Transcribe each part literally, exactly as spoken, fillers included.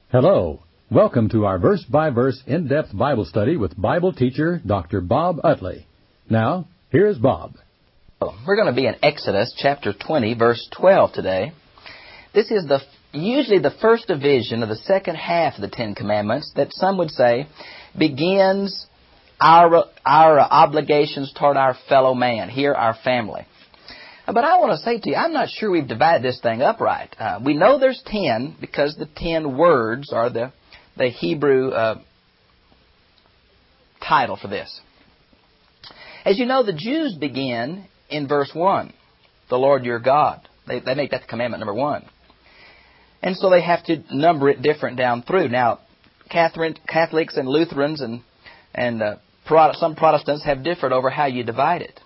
Hello. Welcome to our verse-by-verse in-depth Bible study with Bible teacher Doctor Bob Utley. Now, here's Bob. We're going to be in Exodus chapter twenty, verse twelve today. This is the usually the first division of the second half of the Ten Commandments that some would say begins our, our obligations toward our fellow man, here our family. But I want to say to you, I'm not sure we've divided this thing up right. Uh, we know there's ten because the ten words are the, the Hebrew uh, title for this. As you know, the Jews begin in verse one, the Lord your God. They, they make that the commandment number one. And so they have to number it different down through. Now, Catherine, Catholics and Lutherans and, and uh, some Protestants have differed over how you divide it.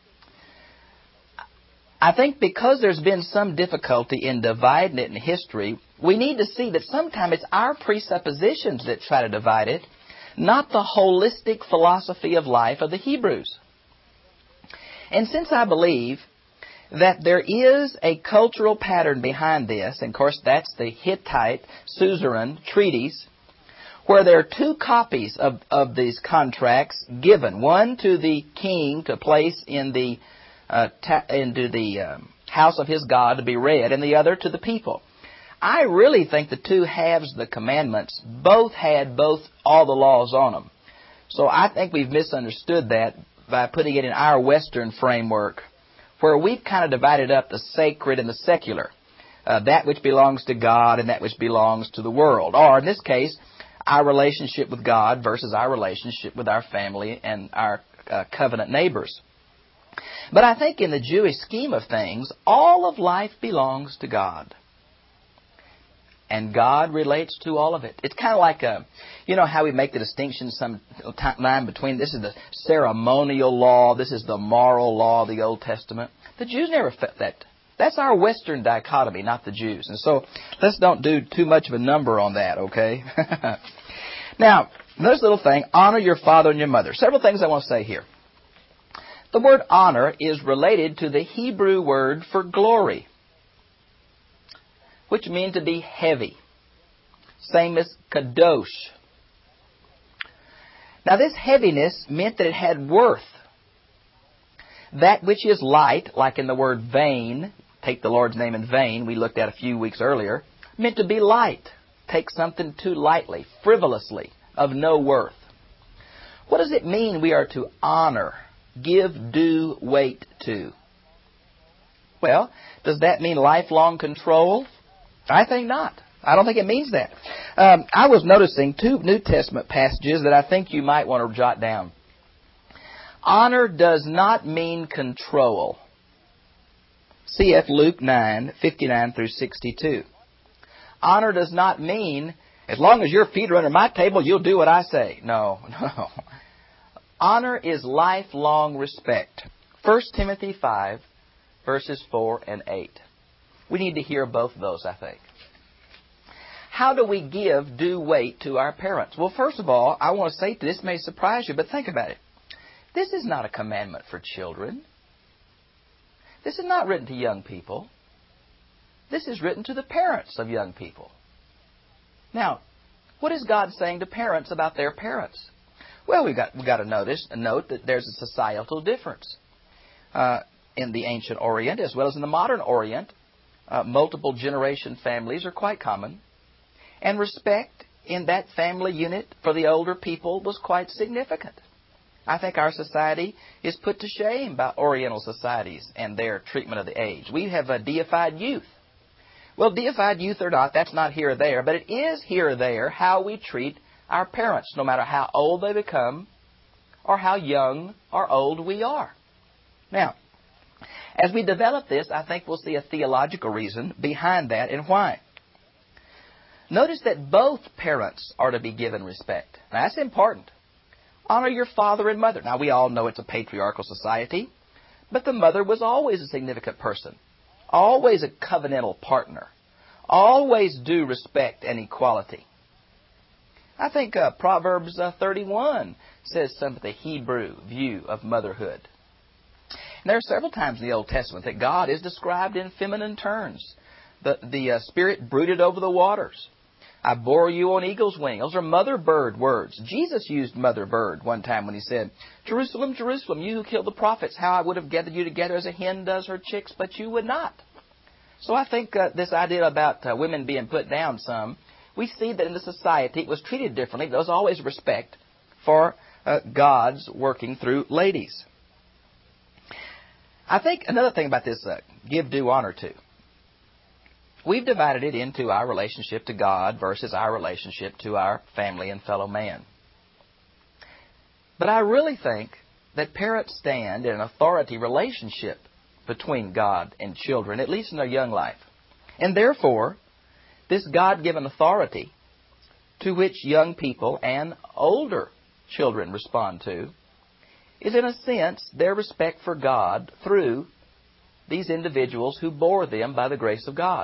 I think because there's been some difficulty in dividing it in history, we need to see that sometimes it's our presuppositions that try to divide it, not the holistic philosophy of life of the Hebrews. And since I believe that there is a cultural pattern behind this, and of course that's the Hittite Suzerain treaties, where there are two copies of, of these contracts given, one to the king to place in the Uh, ta- into the um, house of his God to be read, and the other to the people. I really think the two halves of the commandments both had both all the laws on them. So I think we've misunderstood that by putting it in our Western framework, where we've kind of divided up the sacred and the secular, uh, that which belongs to God and that which belongs to the world. Or in this case, our relationship with God versus our relationship with our family and our uh, covenant neighbors. But I think in the Jewish scheme of things, all of life belongs to God. And God relates to all of it. It's kind of like, a, you know how we make the distinction sometime between this is the ceremonial law, this is the moral law of the Old Testament. The Jews never felt that. That's our Western dichotomy, not the Jews. And so let's don't do too much of a number on that, okay? Now, this little thing, honor your father and your mother. Several things I want to say here. The word honor is related to the Hebrew word for glory, which means to be heavy. Same as kadosh. Now this heaviness meant that it had worth. That which is light, like in the word vain, take the Lord's name in vain, we looked at a few weeks earlier, meant to be light. Take something too lightly, frivolously, of no worth. What does it mean we are to honor? Give due weight to. Well, does that mean lifelong control? I think not. I don't think it means that. Um, I was noticing two New Testament passages that I think you might want to jot down. Honor does not mean control. C F Luke nine, fifty-nine through sixty-two. Honor does not mean, as long as your feet are under my table, you'll do what I say. No, no. Honor is lifelong respect. First Timothy five, verses four and eight. We need to hear both of those, I think. How do we give due weight to our parents? Well, first of all, I want to say, this may surprise you, but think about it. This is not a commandment for children. This is not written to young people. This is written to the parents of young people. Now, what is God saying to parents about their parents? Well, we've got, we've got to notice, note that there's a societal difference. Uh, in the ancient Orient, as well as in the modern Orient, uh, multiple generation families are quite common. And respect in that family unit for the older people was quite significant. I think our society is put to shame by Oriental societies and their treatment of the age. We have a deified youth. Well, deified youth or not, that's not here or there, but it is here or there how we treat our parents, no matter how old they become or how young or old we are. Now, as we develop this, I think we'll see a theological reason behind that and why. Notice that both parents are to be given respect. Now, that's important. Honor your father and mother. Now, we all know it's a patriarchal society, but the mother was always a significant person, always a covenantal partner, always due respect and equality. I think uh, Proverbs uh, thirty-one says some of the Hebrew view of motherhood. And there are several times in the Old Testament that God is described in feminine terms. The, the uh, Spirit brooded over the waters. I bore you on eagle's wing. Those are mother bird words. Jesus used mother bird one time when he said, Jerusalem, Jerusalem, you who killed the prophets, how I would have gathered you together as a hen does her chicks, but you would not. So I think uh, this idea about uh, women being put down some, we see that in the society it was treated differently. There was always respect for uh, God's working through ladies. I think another thing about this, uh, give due honor to. We've divided it into our relationship to God versus our relationship to our family and fellow man. But I really think that parents stand in an authority relationship between God and children, at least in their young life. And therefore, this God-given authority to which young people and older children respond to is, in a sense, their respect for God through these individuals who bore them by the grace of God.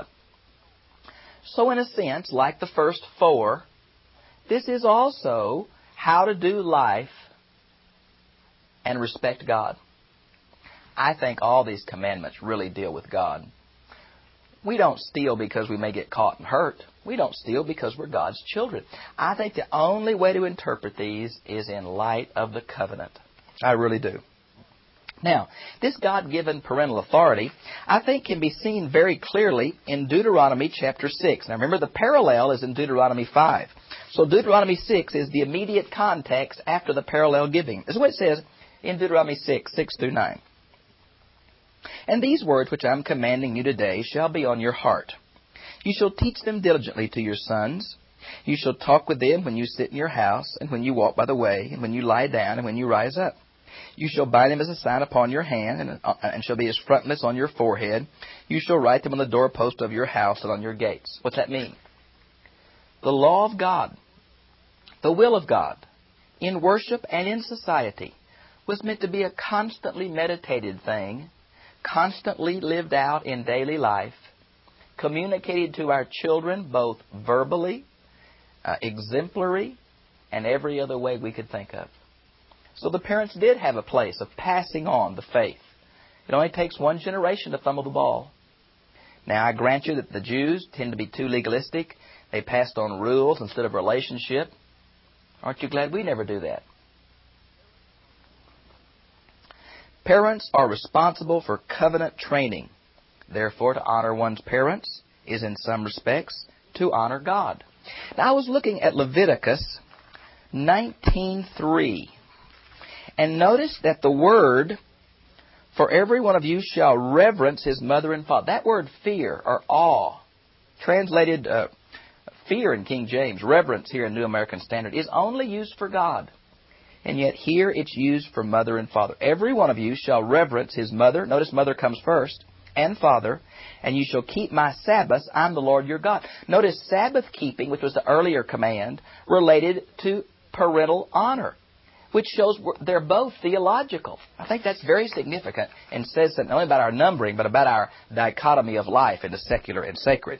So in a sense, like the first four, this is also how to do life and respect God. I think all these commandments really deal with God. We don't steal because we may get caught and hurt. We don't steal because we're God's children. I think the only way to interpret these is in light of the covenant. I really do. Now, this God-given parental authority, I think, can be seen very clearly in Deuteronomy chapter six. Now, remember, the parallel is in Deuteronomy five. So Deuteronomy six is the immediate context after the parallel giving. This is what it says in Deuteronomy six, six through nine. And these words which I am commanding you today shall be on your heart. You shall teach them diligently to your sons. You shall talk with them when you sit in your house, and when you walk by the way, and when you lie down, and when you rise up. You shall bind them as a sign upon your hand, and, uh, and shall be as frontlets on your forehead. You shall write them on the doorpost of your house and on your gates. What's that mean? The law of God, the will of God, in worship and in society, was meant to be a constantly meditated thing, constantly lived out in daily life, communicated to our children both verbally, uh, exemplary, and every other way we could think of. So the parents did have a place of passing on the faith. It only takes one generation to fumble the ball. Now, I grant you that the Jews tend to be too legalistic. They passed on rules instead of relationship. Aren't you glad we never do that? Parents are responsible for covenant training. Therefore, to honor one's parents is in some respects to honor God. Now, I was looking at Leviticus nineteen three. And notice that the word, for every one of you shall reverence his mother and father. That word fear or awe, translated uh, fear in King James, reverence here in New American Standard, is only used for God. And yet here it's used for mother and father. Every one of you shall reverence his mother. Notice mother comes first. And father. And you shall keep my Sabbaths. I'm the Lord your God. Notice Sabbath keeping, which was the earlier command, related to parental honor, which shows they're both theological. I think that's very significant and says something not only about our numbering, but about our dichotomy of life into secular and sacred.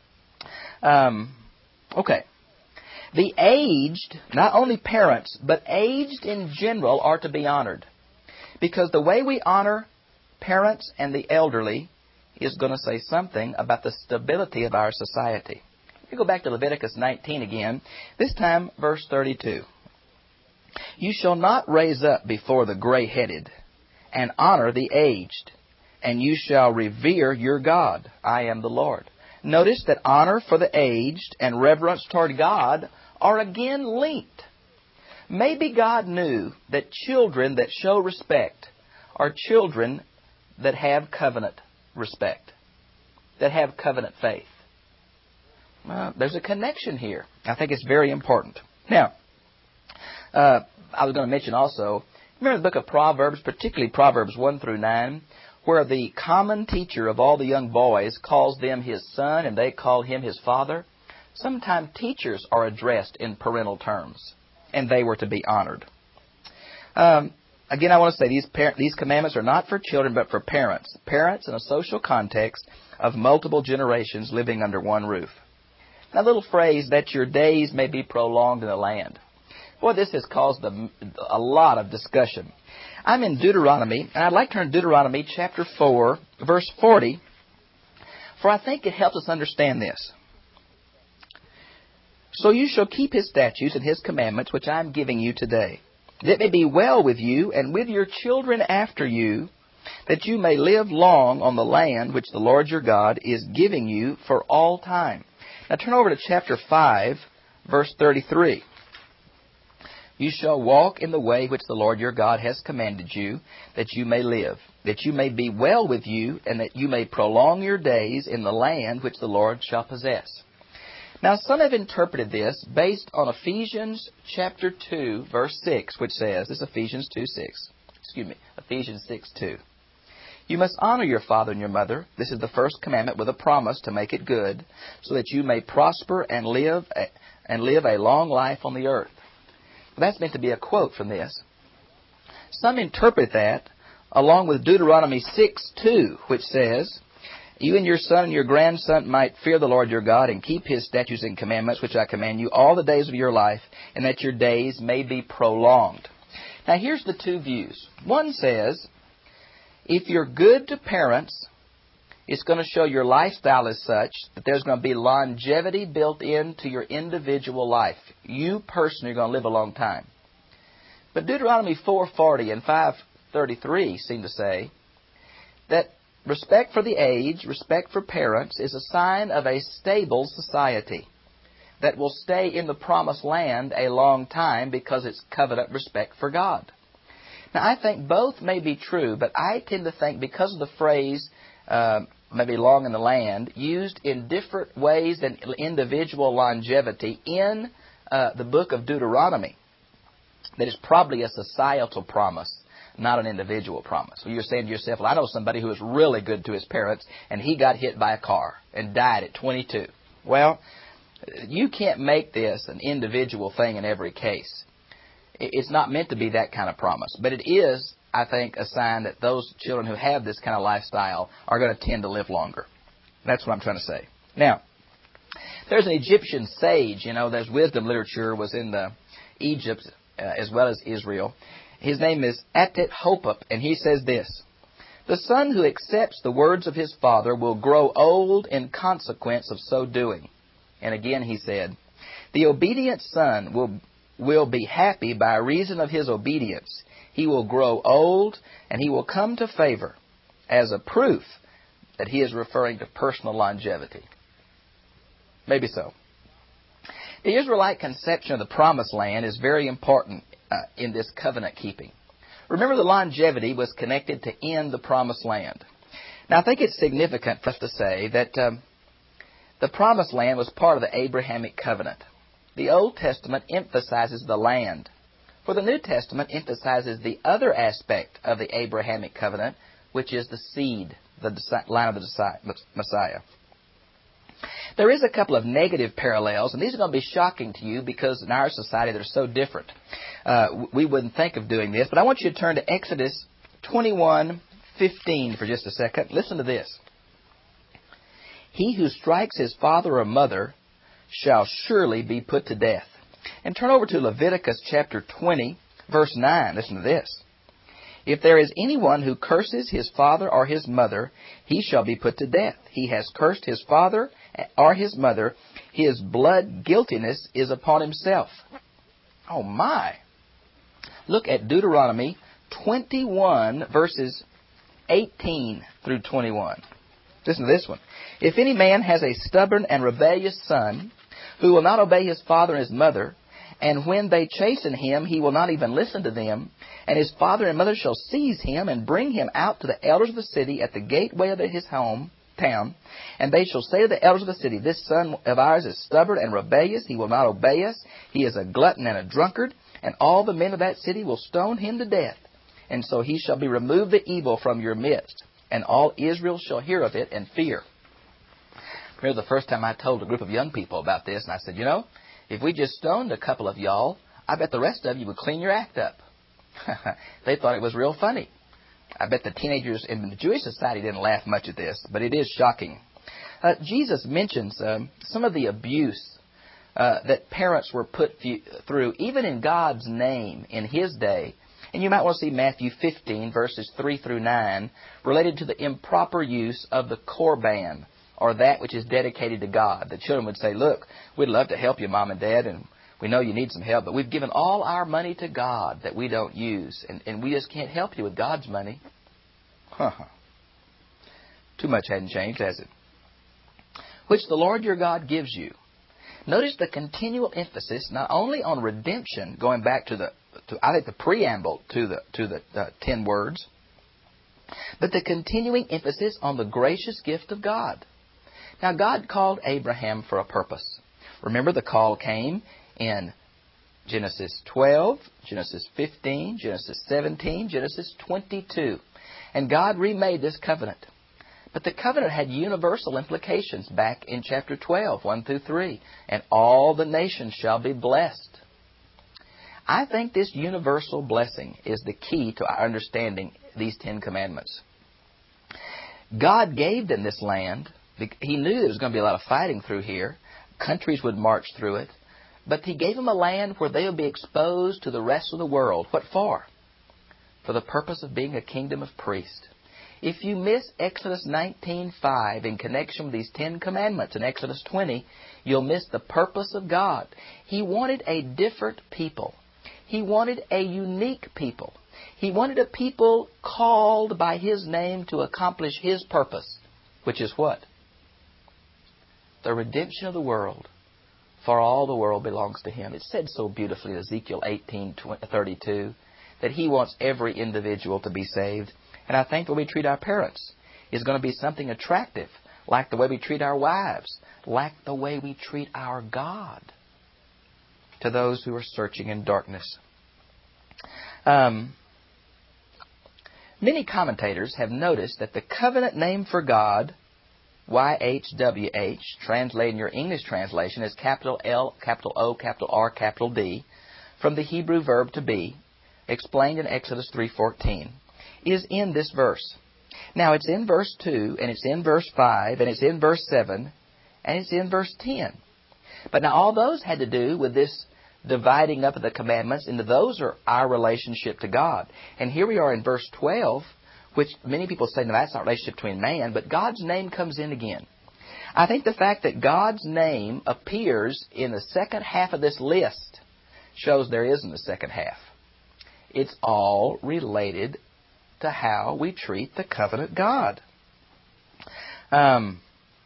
Um, okay. The aged, not only parents, but aged in general are to be honored. Because the way we honor parents and the elderly is going to say something about the stability of our society. We go back to Leviticus nineteen again, this time verse thirty-two. You shall not raise up before the gray-headed, and honor the aged, and you shall revere your God. I am the Lord. Notice that honor for the aged and reverence toward God are again linked. Maybe God knew that children that show respect are children that have covenant respect, that have covenant faith. Well, there's a connection here. I think it's very important. Now, Uh, I was going to mention also, remember the book of Proverbs, particularly Proverbs one through nine, where the common teacher of all the young boys calls them his son and they call him his father? Sometimes teachers are addressed in parental terms, and they were to be honored. Um, again, I want to say these par- these commandments are not for children, but for parents. Parents in a social context of multiple generations living under one roof. That little phrase, that your days may be prolonged in the land. Boy, this has caused a, a lot of discussion. I'm in Deuteronomy, and I'd like to turn to Deuteronomy chapter four, verse forty, for I think it helps us understand this. So you shall keep his statutes and his commandments, which I am giving you today, that it may be well with you and with your children after you, that you may live long on the land which the Lord your God is giving you for all time. Now turn over to chapter five, verse thirty-three. You shall walk in the way which the Lord your God has commanded you, that you may live, that you may be well with you, and that you may prolong your days in the land which the Lord shall possess. Now some have interpreted this based on Ephesians chapter two, verse six, which says, this is Ephesians two, six. Excuse me, Ephesians six, two. You must honor your father and your mother. This is the first commandment with a promise to make it good, so that you may prosper and live a, and live a long life on the earth. That's meant to be a quote from this. Some interpret that along with Deuteronomy six, two, which says, you and your son and your grandson might fear the Lord your God and keep his statutes and commandments, which I command you, all the days of your life, and that your days may be prolonged. Now here's the two views. One says, if you're good to parents, it's going to show your lifestyle is such that there's going to be longevity built into your individual life. You personally are going to live a long time. But Deuteronomy four forty and five thirty-three seem to say that respect for the age, respect for parents, is a sign of a stable society that will stay in the promised land a long time because it's covenant respect for God. Now, I think both may be true, but I tend to think because of the phrase, uh, maybe long in the land, used in different ways than individual longevity in uh, the book of Deuteronomy, that it's probably a societal promise, not an individual promise. So you're saying to yourself, well, I know somebody who was really good to his parents, and he got hit by a car and died at twenty-two. Well, you can't make this an individual thing in every case. It's not meant to be that kind of promise. But it is, I think, a sign that those children who have this kind of lifestyle are going to tend to live longer. That's what I'm trying to say. Now, there's an Egyptian sage, you know, there's wisdom literature was in the Egypt uh, as well as Israel. His name is Atet-Hopep, and he says this, the son who accepts the words of his father will grow old in consequence of so doing. And again he said, the obedient son will will be happy by reason of his obedience. He will grow old, and he will come to favor as a proof that he is referring to personal longevity. Maybe so. The Israelite conception of the promised land is very important uh, in this covenant keeping. Remember, the longevity was connected to end the promised land. Now, I think it's significant for us to say that um, the promised land was part of the Abrahamic covenant. The Old Testament emphasizes the land, for the New Testament emphasizes the other aspect of the Abrahamic covenant, which is the seed, the line of the Messiah. There is a couple of negative parallels, and these are going to be shocking to you because in our society they're so different. Uh, we wouldn't think of doing this, but I want you to turn to Exodus twenty-one fifteen for just a second. Listen to this. He who strikes his father or mother shall surely be put to death. And turn over to Leviticus chapter twenty, verse nine. Listen to this. If there is anyone who curses his father or his mother, he shall be put to death. He has cursed his father or his mother. His blood guiltiness is upon himself. Oh my. Look at Deuteronomy twenty-one, verses eighteen through twenty-one. Listen to this one. If any man has a stubborn and rebellious son, who will not obey his father and his mother, and when they chasten him, he will not even listen to them, and his father and mother shall seize him and bring him out to the elders of the city at the gateway of his home town, and they shall say to the elders of the city, this son of ours is stubborn and rebellious, he will not obey us, he is a glutton and a drunkard, and all the men of that city will stone him to death. And so he shall be removed the evil from your midst, and all Israel shall hear of it and fear. I remember the first time I told a group of young people about this, and I said, you know, if we just stoned a couple of y'all, I bet the rest of you would clean your act up. They thought it was real funny. I bet the teenagers in the Jewish society didn't laugh much at this, but it is shocking. Uh, Jesus mentions um, some of the abuse uh, that parents were put f- through, even in God's name, in His day. And you might want to see Matthew fifteen, verses three through nine, related to the improper use of the korban, or that which is dedicated to God. The children would say, look, we'd love to help you, Mom and Dad, and we know you need some help, but we've given all our money to God that we don't use, and, and we just can't help you with God's money. Huh. Too much hadn't changed, has it? Which the Lord your God gives you. Notice the continual emphasis not only on redemption, going back to the, to, I think the preamble to the to the uh, ten words, but the continuing emphasis on the gracious gift of God. Now, God called Abraham for a purpose. Remember, the call came in Genesis twelve, Genesis fifteen, Genesis seventeen, Genesis twenty-two. And God remade this covenant. But the covenant had universal implications back in chapter twelve, one through three. And all the nations shall be blessed. I think this universal blessing is the key to our understanding these Ten Commandments. God gave them this land. He knew there was going to be a lot of fighting through here. Countries would march through it. But He gave them a land where they would be exposed to the rest of the world. What for? For the purpose of being a kingdom of priests. If you miss Exodus nineteen five in connection with these Ten Commandments in Exodus twenty, you'll miss the purpose of God. He wanted a different people. He wanted a unique people. He wanted a people called by His name to accomplish His purpose, which is what? The redemption of the world. For all the world belongs to Him. It said so beautifully in Ezekiel eighteen thirty-two that He wants every individual to be saved. And I think the way we treat our parents is going to be something attractive, like the way we treat our wives, like the way we treat our God, to those who are searching in darkness. Um, many commentators have noticed that the covenant name for God, Y H W H, translated in your English translation as capital L, capital O, capital R, capital D, from the Hebrew verb to be, explained in Exodus three fourteen, is in this verse. Now, it's in verse two, and it's in verse five, and it's in verse seven, and it's in verse ten. But now all those had to do with this dividing up of the commandments into those are our relationship to God. And here we are in verse twelve, which many people say, no, that's not a relationship between man, but God's name comes in again. I think the fact that God's name appears in the second half of this list shows there isn't a second half. It's all related to how we treat the covenant God. Um,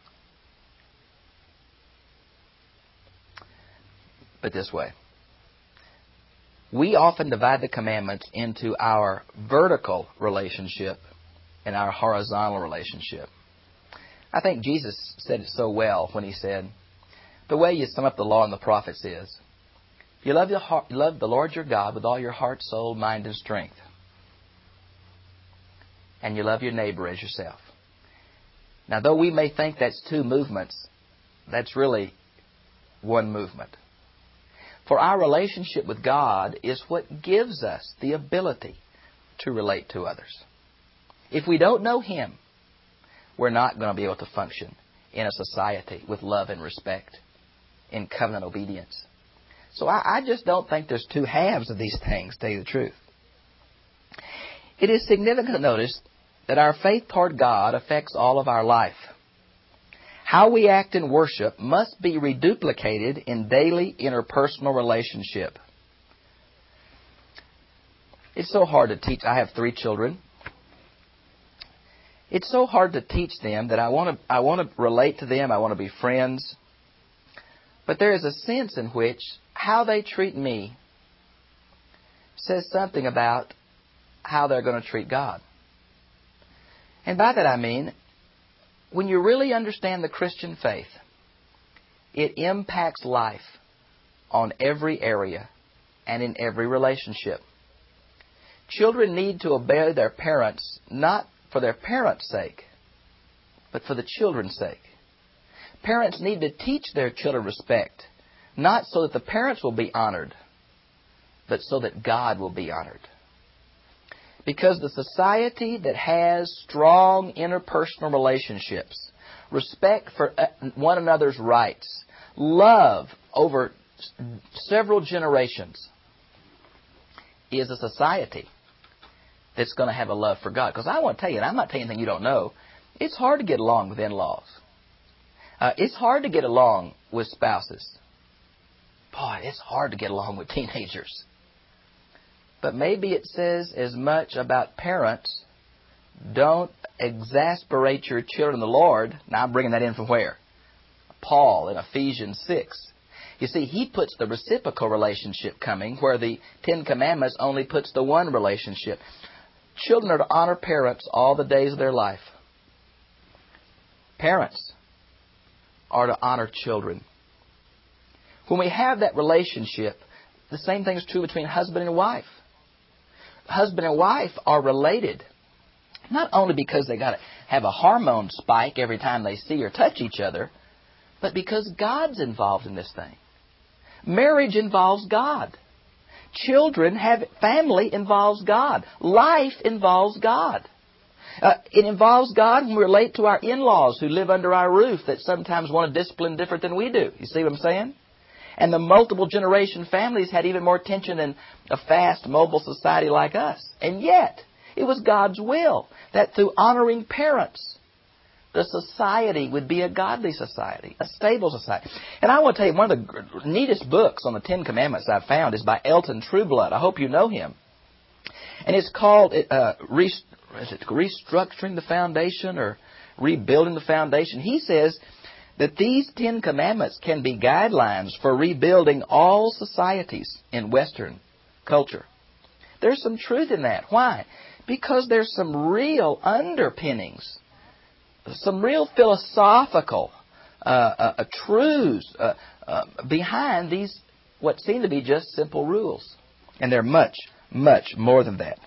but this way. We often divide the commandments into our vertical relationship and our horizontal relationship. I think Jesus said it so well when He said, the way you sum up the law and the prophets is, you love, your heart, you love the Lord your God with all your heart, soul, mind, and strength. And you love your neighbor as yourself. Now, though we may think that's two movements, that's really one movement. For our relationship with God is what gives us the ability to relate to others. If we don't know Him, we're not going to be able to function in a society with love and respect, in covenant obedience. So I, I just don't think there's two halves of these things, to tell you the truth. It is significant to notice that our faith toward God affects all of our life. How we act in worship must be reduplicated in daily interpersonal relationship. It's so hard to teach. I have three children. It's so hard to teach them that I want to I want to relate to them. I want to be friends. But there is a sense in which how they treat me says something about how they're going to treat God. And by that I mean, when you really understand the Christian faith, it impacts life on every area and in every relationship. Children need to obey their parents, not for their parents' sake, but for the children's sake. Parents need to teach their children respect, not so that the parents will be honored, but so that God will be honored. Because the society that has strong interpersonal relationships, respect for one another's rights, love over several generations, is a society that's going to have a love for God. Because I want to tell you, and I'm not telling you anything you don't know, it's hard to get along with in-laws. Uh, it's hard to get along with spouses. Boy, it's hard to get along with teenagers. But maybe it says as much about parents. Don't exasperate your children in the Lord. Now I'm bringing that in from where? Paul in Ephesians six. You see, he puts the reciprocal relationship coming where the Ten Commandments only puts the one relationship. Children are to honor parents all the days of their life. Parents are to honor children. When we have that relationship, the same thing is true between husband and wife. Husband and wife are related. Not only because they got to have a hormone spike every time they see or touch each other, but because God's involved in this thing. Marriage involves God. Children have, family involves God. Life involves God. Uh, it involves God when we relate to our in-laws who live under our roof that sometimes want to discipline different than we do. You see what I'm saying? And the multiple generation families had even more tension than a fast, mobile society like us. And yet, it was God's will that through honoring parents, the society would be a godly society, a stable society. And I want to tell you, one of the neatest books on the Ten Commandments I've found is by Elton Trueblood. I hope you know him. And it's called uh, Rest- is it Restructuring the Foundation or Rebuilding the Foundation. He says that these Ten Commandments can be guidelines for rebuilding all societies in Western culture. There's some truth in that. Why? Because there's some real underpinnings, some real philosophical uh, uh, truths uh, uh, behind these what seem to be just simple rules. And they're much, much more than that.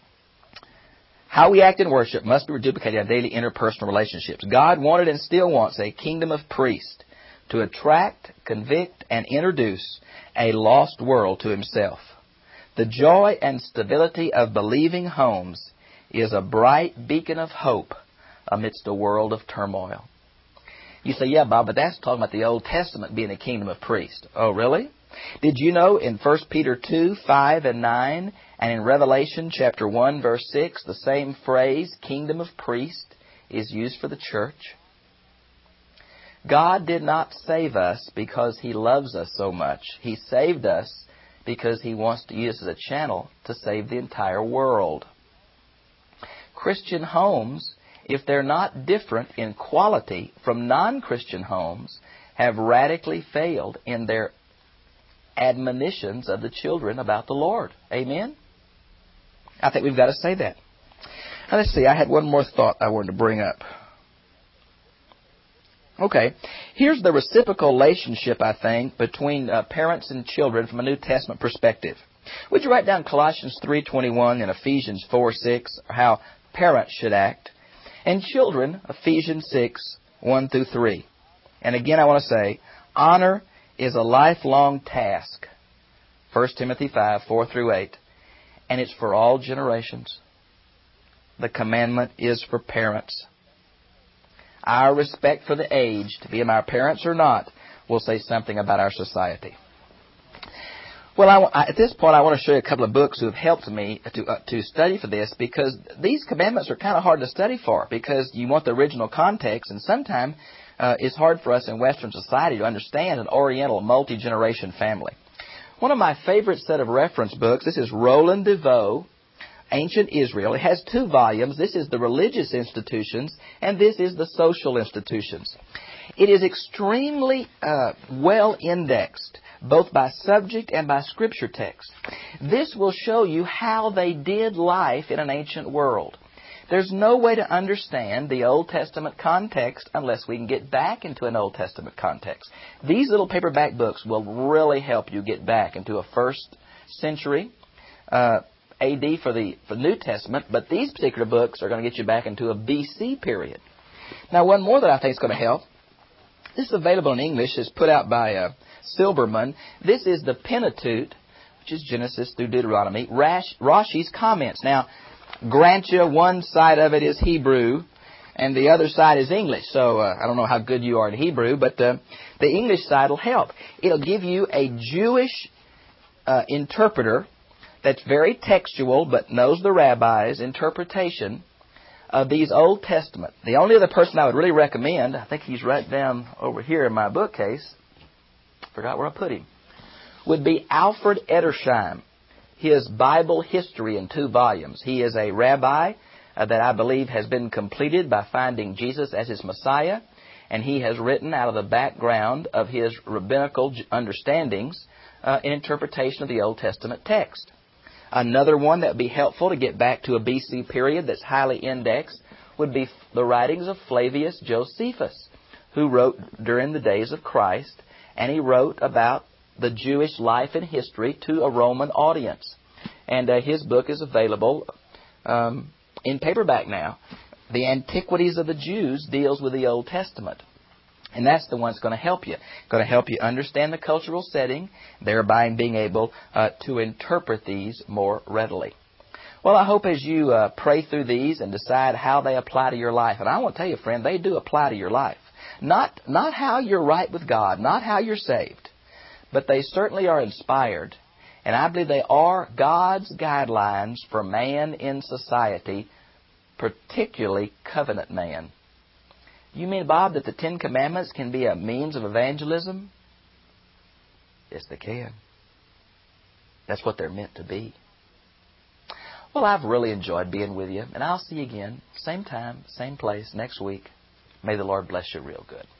How we act in worship must be duplicated in daily interpersonal relationships. God wanted and still wants a kingdom of priests to attract, convict, and introduce a lost world to Himself. The joy and stability of believing homes is a bright beacon of hope amidst a world of turmoil. You say, yeah, Bob, but that's talking about the Old Testament being a kingdom of priests. Oh, really? Did you know in First Peter two, five, and nine, and in Revelation chapter one, verse six, the same phrase, kingdom of priests, is used for the church? God did not save us because He loves us so much. He saved us because He wants to use us as a channel to save the entire world. Christian homes, if they're not different in quality from non-Christian homes, have radically failed in their admonitions of the children about the Lord. Amen? I think we've got to say that. Now let's see, I had one more thought I wanted to bring up. Okay, here's the reciprocal relationship, I think, between uh, parents and children from a New Testament perspective. Would you write down Colossians three twenty-one and Ephesians four six, how parents should act, and children, Ephesians six one through three. And again, I want to say, honor is a lifelong task, First Timothy five four through eight, and it's for all generations. The commandment is for parents. Our respect for the aged, be them our parents or not, will say something about our society. Well, I, at this point, I want to show you a couple of books who have helped me to uh, to study for this, because these commandments are kind of hard to study for, because you want the original context, and sometimes uh, it's hard for us in Western society to understand an Oriental multi-generation family. One of my favorite set of reference books, this is Roland DeVoe, Ancient Israel. It has two volumes. This is the religious institutions, and this is the social institutions. It is extremely uh, well indexed, both by subject and by scripture text. This will show you how they did life in an ancient world. There's no way to understand the Old Testament context unless we can get back into an Old Testament context. These little paperback books will really help you get back into a first century uh, A D for the for New Testament, but these particular books are going to get you back into a B C period. Now, one more that I think is going to help. This is available in English. It's put out by uh, Silberman. This is the Pentateuch, which is Genesis through Deuteronomy, Rash, Rashi's comments. Now, grant you, one side of it is Hebrew, and the other side is English. So uh, I don't know how good you are in Hebrew, but uh, the English side will help. It'll give you a Jewish uh, interpreter that's very textual, but knows the rabbi's interpretation of these Old Testament. The only other person I would really recommend, I think he's right down over here in my bookcase, forgot where I put him, would be Alfred Edersheim. His Bible History in two volumes. He is a rabbi uh, that I believe has been completed by finding Jesus as his Messiah, and he has written out of the background of his rabbinical understandings uh, an interpretation of the Old Testament text. Another one that would be helpful to get back to a B C period that's highly indexed would be the writings of Flavius Josephus, who wrote during the days of Christ, and he wrote about the Jewish life and history to a Roman audience. And uh, his book is available um, in paperback now. The Antiquities of the Jews deals with the Old Testament. And that's the one that's going to help you. Going to help you understand the cultural setting, thereby being able uh, to interpret these more readily. Well, I hope as you uh, pray through these and decide how they apply to your life, and I want to tell you, friend, they do apply to your life. Not, not how you're right with God, not how you're saved, but they certainly are inspired. And I believe they are God's guidelines for man in society, particularly covenant man. You mean, Bob, that the Ten Commandments can be a means of evangelism? Yes, they can. That's what they're meant to be. Well, I've really enjoyed being with you, and I'll see you again, same time, same place, next week. May the Lord bless you real good.